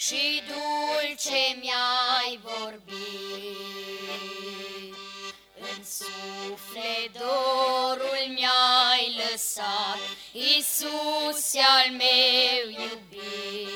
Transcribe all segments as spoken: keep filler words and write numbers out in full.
și dulce mi-ai vorbit. În suflet dorul mi-ai lăsat, Iisuse al meu iubit.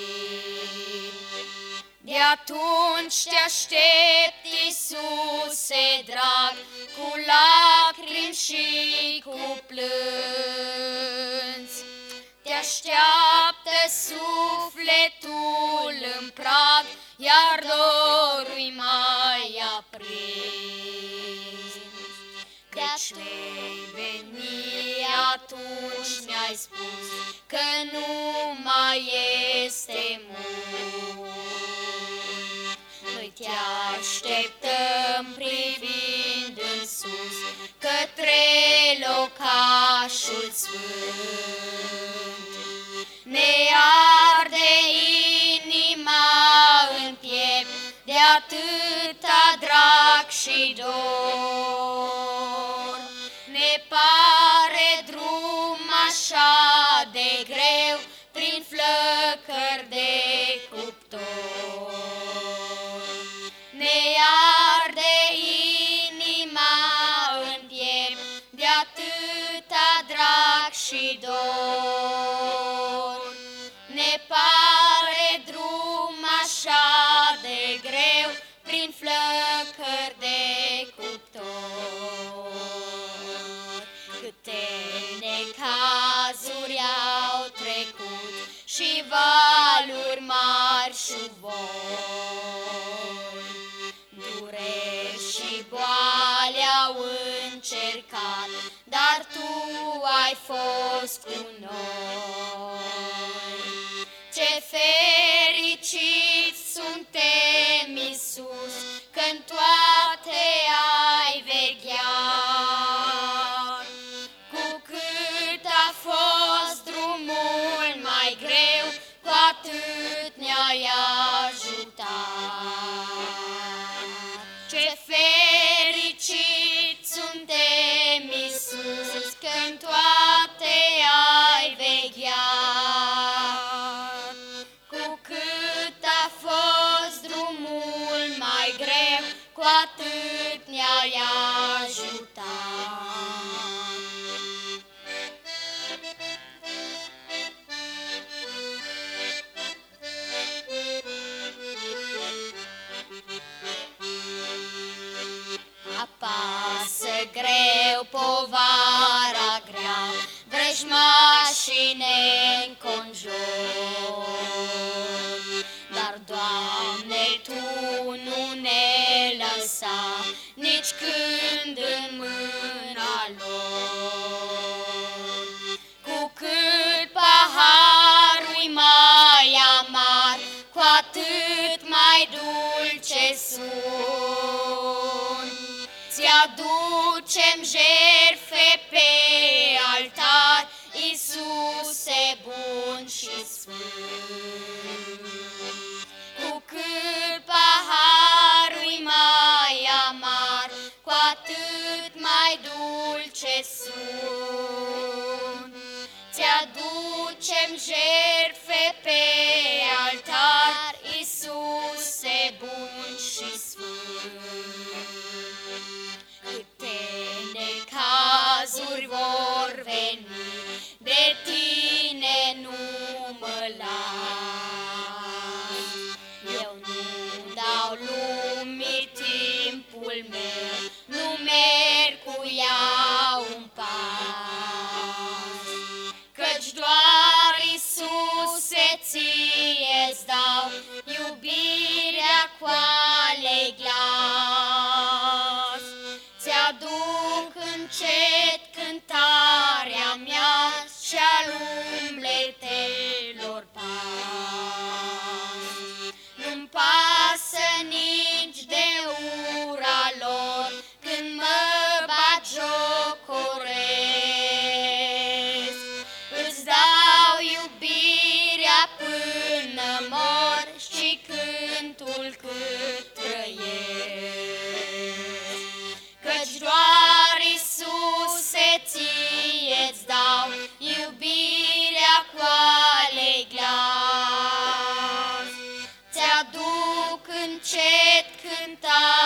De atunci te aștept, Iisuse drag, cu lacrimi și cu plâns. Te așteaptă sufletul în prag, iar dorul-i mai aprins. Căci vei veni atunci, mi-ai spus, că nu mai este mult. Noi te așteptăm privind în sus, către locașul sfânt. Ne arde inima în piept de atâta drag și dor. Ne pare drum așa de greu prin flăcări de cuptor. Ne arde inima în piept de atâta drag și dor. Ne pare drum așa de greu prin flăcări de cuptor. Câte necazuri au trecut și valuri mari șuvoi, dureri și boale au încercat, dar Tu ai fost cu noi. Ce fericiți suntem, Iisus, că-n toate ai vegheat. Cu cât a fost drumul mai greu, cu atât ne-ai ajutat. Ce fericiți suntem, Iisus, că-n toate ai vegheat. Cu cât a fost drumul mai greu, cu atât ne-ai ajutat. Apasă greu povara grea, vrăjmașii ne-nconjur. Dar, Doamne, Tu nu ne lăsa nici când în mâna lor. Cu cât paharul-i mai amar, cu atât mai dulce sunt. Ți-aducem jertfe pe altar, Iisuse bun și sfânt. Cu cât paharul-i mai amar, cu atât mai dulce sunt. Ți-aducem jertfe pe altar, Iisuse bun și sfânt. Câte necazuri vor veni, de Tine nu mă las. Eu nu dau lumii timpul meu, nu merg cu ea un pas. Căci doar, Iisuse, Ție-ți dau iubirea cu ale glas. Ți-aduc încet cântarea mea și-al umbletelor pas. Nu-mi pasă nici de ura lor când mă batjocoresc. Îți dau iubirea până mor și cântul cât trăiesc. Căci doar Iisus încet cânta